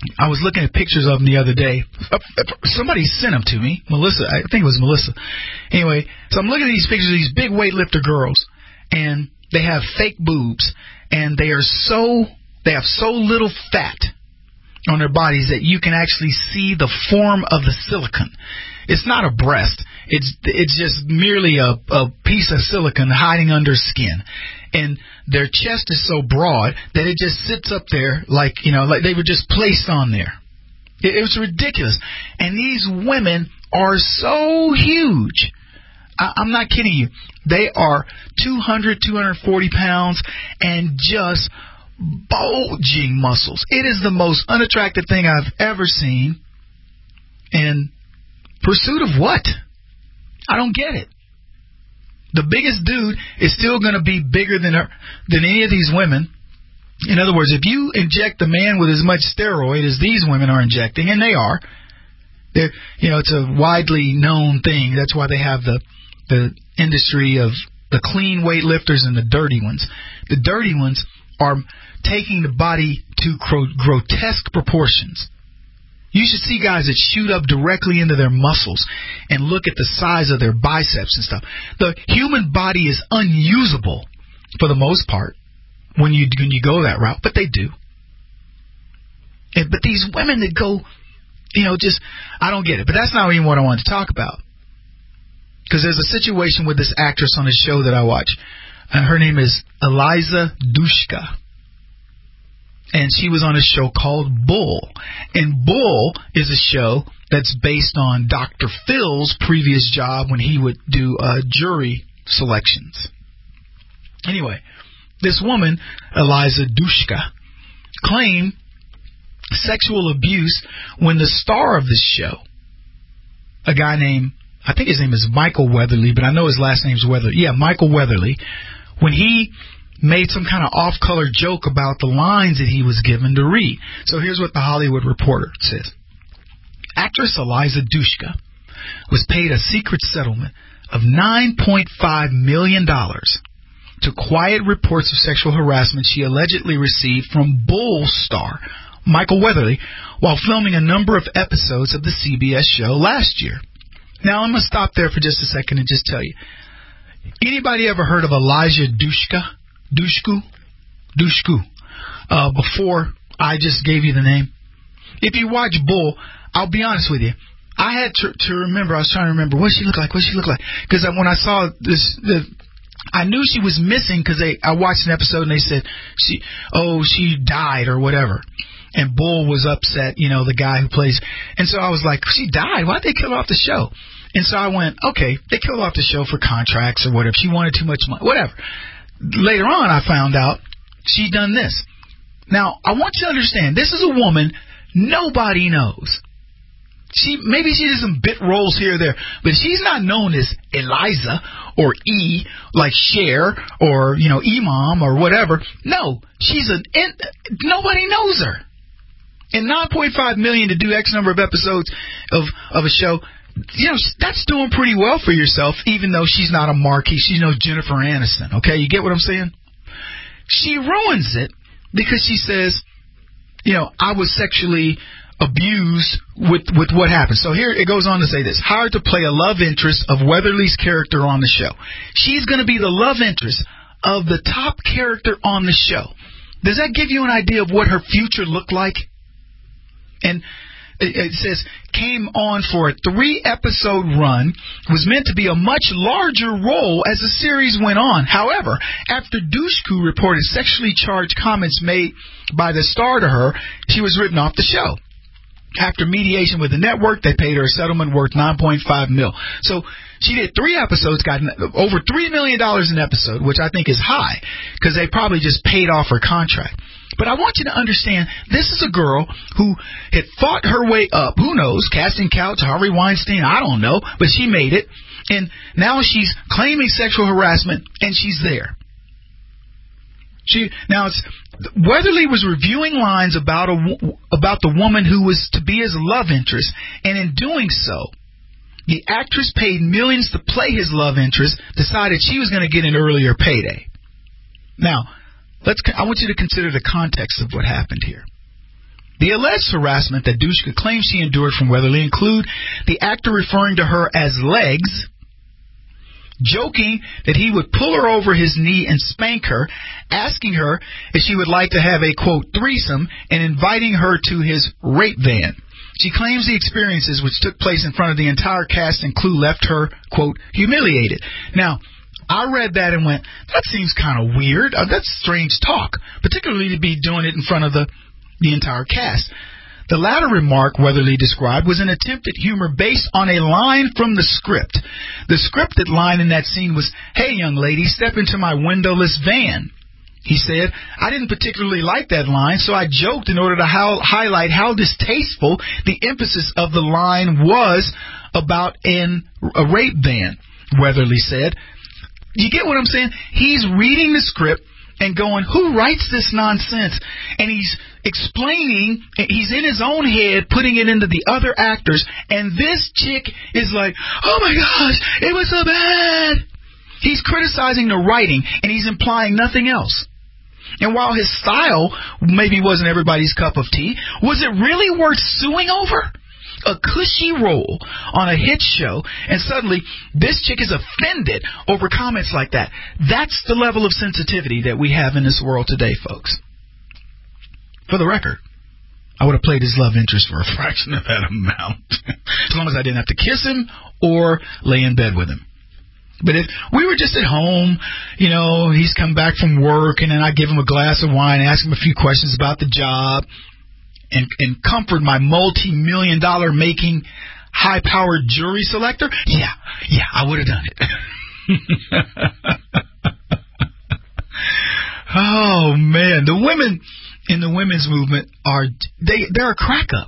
I was looking at pictures of them the other day. Somebody sent them to me. Melissa, I think it was Melissa. Anyway, so I'm looking at these pictures of these big weightlifter girls, and they have fake boobs, and they are so they have so little fat on their bodies that you can actually see the form of the silicone. It's not a breast. It's it's just merely a, a piece of silicone hiding under skin. And their chest is so broad that it just sits up there like, you know, like they were just placed on there. It, it was ridiculous. And these women are so huge. I, I'm not kidding you. They are two hundred, two hundred forty pounds and just bulging muscles. It is the most unattractive thing I've ever seen. And pursuit of what? I don't get it. The biggest dude is still going to be bigger than her, than any of these women. In other words, if you inject the man with as much steroid as these women are injecting, and they are, they're, you know, it's a widely known thing. That's why they have the the industry of the clean weightlifters and the dirty ones. The dirty ones are taking the body to grotesque proportions. You should see guys that shoot up directly into their muscles and look at the size of their biceps and stuff. The human body is unusable for the most part when you when you go that route, but they do. And, but these women that go, you know, just, I don't get it. But that's not even what I wanted to talk about. Because there's a situation with this actress on a show that I watch. And her name is Eliza Dushka. And she was on a show called Bull. And Bull is a show that's based on Doctor Phil's previous job when he would do uh, jury selections. Anyway, this woman, Eliza Dushka, claimed sexual abuse when the star of this show, a guy named, I think his name is Michael Weatherly, but I know his last name is Weatherly. Yeah, Michael Weatherly. When he made some kind of off-color joke about the lines that he was given to read. So here's what the Hollywood Reporter says. Actress Eliza Dushka was paid a secret settlement of nine point five million dollars to quiet reports of sexual harassment she allegedly received from Bull star Michael Weatherly while filming a number of episodes of the C B S show last year. Now, I'm going to stop there for just a second and just tell you. Anybody ever heard of Elijah Dushka? Dushku? Dushku. Uh, before I just gave you the name. If you watch Bull, I'll be honest with you. I had to, to remember, I was trying to remember, what she look like, what she look like. Because when I saw this, the, I knew she was missing because I watched an episode and they said, she, oh, she died or whatever. And Bull was upset, you know, the guy who plays. And so I was like, she died? Why'd they kill her off the show? And so I went, okay, they killed her off the show for contracts or whatever. She wanted too much money, whatever. Later on, I found out she done this. Now, I want you to understand, this is a woman nobody knows. She maybe she did some bit roles here or there, but she's not known as Eliza or E, like Cher or, you know, Imam or whatever. No, she's an nobody knows her. And nine point five million dollars to do X number of episodes of of a show, you know, that's doing pretty well for yourself, even though she's not a marquee. She's no Jennifer Aniston, okay? You get what I'm saying? She ruins it because she says, you know, I was sexually abused with, with what happened. So here it goes on to say this. Hired to play a love interest of Weatherly's character on the show. She's going to be the love interest of the top character on the show. Does that give you an idea of what her future looked like? And it says, came on for a three-episode run, was meant to be a much larger role as the series went on. However, after Dushku reported sexually charged comments made by the star to her, she was written off the show. After mediation with the network, they paid her a settlement worth nine point five mil. So she did three episodes, got over three million dollars an episode, which I think is high, because they probably just paid off her contract. But I want you to understand, this is a girl who had fought her way up. Who knows? Casting couch, Harvey Weinstein, I don't know. But she made it. And now she's claiming sexual harassment, and she's there. She Now, it's Weatherly was reviewing lines about a, about the woman who was to be his love interest. And in doing so, the actress paid millions to play his love interest, decided she was going to get an earlier payday. Now, Let's. I want you to consider the context of what happened here. The alleged harassment that Dushka claims she endured from Weatherly include the actor referring to her as legs, joking that he would pull her over his knee and spank her, asking her if she would like to have a, quote, threesome, and inviting her to his rape van. She claims the experiences which took place in front of the entire cast and crew left her, quote, humiliated. Now, I read that and went, that seems kind of weird. Uh, that's strange talk, particularly to be doing it in front of the, the entire cast. The latter remark Weatherly described was an attempt at humor based on a line from the script. The scripted line in that scene was, "Hey, young lady, step into my windowless van." He said, "I didn't particularly like that line, so I joked in order to ho- highlight how distasteful the emphasis of the line was about an, a rape van," Weatherly said. You get what I'm saying? He's reading the script and going, who writes this nonsense? And he's explaining, he's in his own head, putting it into the other actors, and this chick is like, oh my gosh, it was so bad. He's criticizing the writing, and he's implying nothing else. And while his style maybe wasn't everybody's cup of tea, was it really worth suing over? A cushy role on a hit show, and suddenly this chick is offended over comments like that. That's the level of sensitivity that we have in this world today, folks. For the record, I would have played his love interest for a fraction of that amount, as long as I didn't have to kiss him or lay in bed with him. But if we were just at home, you know, he's come back from work, and then I give him a glass of wine, ask him a few questions about the job, and, and comfort my multi-million dollar making high-powered jury selector, yeah, yeah, I would have done it. Oh, man. The women in the women's movement are, they, they're a crack-up.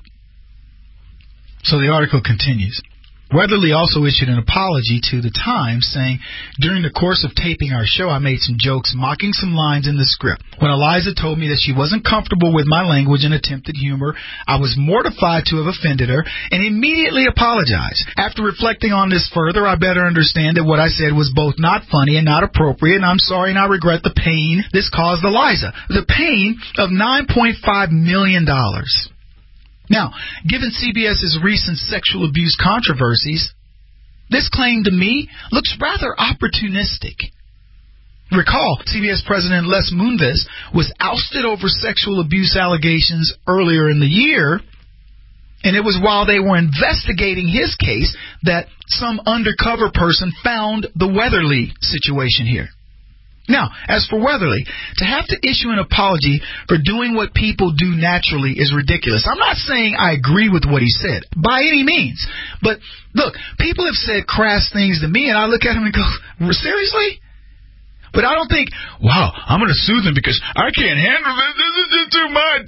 So the article continues. Weatherly also issued an apology to the Times, saying, during the course of taping our show, I made some jokes mocking some lines in the script. When Eliza told me that she wasn't comfortable with my language and attempted humor, I was mortified to have offended her and immediately apologized. After reflecting on this further, I better understand that what I said was both not funny and not appropriate, and I'm sorry and I regret the pain this caused Eliza. The pain of nine point five million dollars. Now, given CBS's recent sexual abuse controversies, this claim to me looks rather opportunistic. Recall, C B S President Les Moonves was ousted over sexual abuse allegations earlier in the year, and it was while they were investigating his case that some undercover person found the Weatherly situation here. Now, as for Weatherly, to have to issue an apology for doing what people do naturally is ridiculous. I'm not saying I agree with what he said, by any means. But, look, people have said crass things to me, and I look at them and go, seriously? But I don't think, wow, I'm going to sue them because I can't handle this. This is just too much.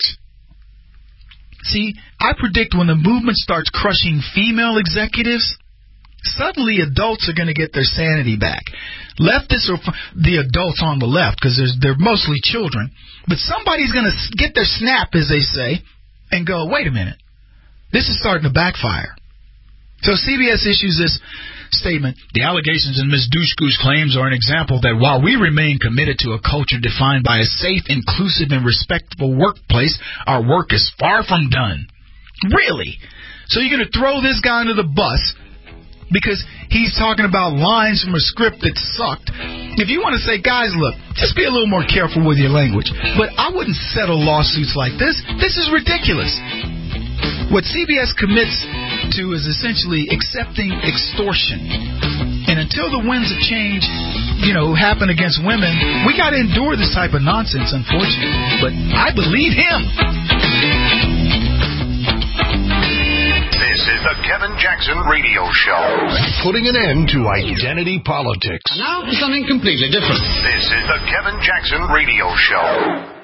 See, I predict when the movement starts crushing female executives, suddenly adults are going to get their sanity back. Leftists are the adults on the left because they're mostly children. But somebody's going to get their snap, as they say, and go, wait a minute. This is starting to backfire. So C B S issues this statement. The allegations in Miz Dushku's claims are an example that while we remain committed to a culture defined by a safe, inclusive, and respectful workplace, our work is far from done. Really? So you're going to throw this guy under the bus because he's talking about lines from a script that sucked? If you want to say, guys, look, just be a little more careful with your language. But I wouldn't settle lawsuits like this. This is ridiculous. What C B S commits to is essentially accepting extortion. And until the winds of change, you know, happen against women, we got to endure this type of nonsense, unfortunately. But I believe him. This is the Kevin Jackson Radio Show. Putting an end to identity politics. Now for something completely different. This is the Kevin Jackson Radio Show.